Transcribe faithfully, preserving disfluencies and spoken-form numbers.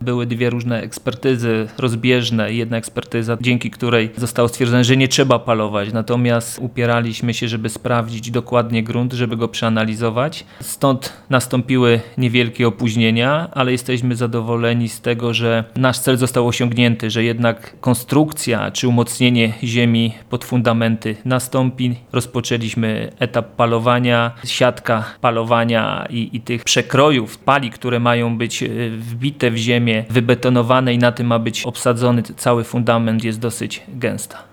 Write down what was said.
Były dwie różne ekspertyzy rozbieżne. Jedna ekspertyza, dzięki której zostało stwierdzone, że nie trzeba palować. Natomiast upieraliśmy się, żeby sprawdzić dokładnie grunt, żeby go przeanalizować. Stąd nastąpiły niewielkie opóźnienia, ale jesteśmy zadowoleni z tego, że nasz cel został osiągnięty, że jednak konstrukcja czy umocnienie ziemi pod fundamenty nastąpi. Rozpoczęliśmy etap palowania, siatka palowania i, i tych przekrojów pali, które mają być wbite w ziemię, wybetonowane i na tym ma być obsadzony cały fundament, jest dosyć gęsta.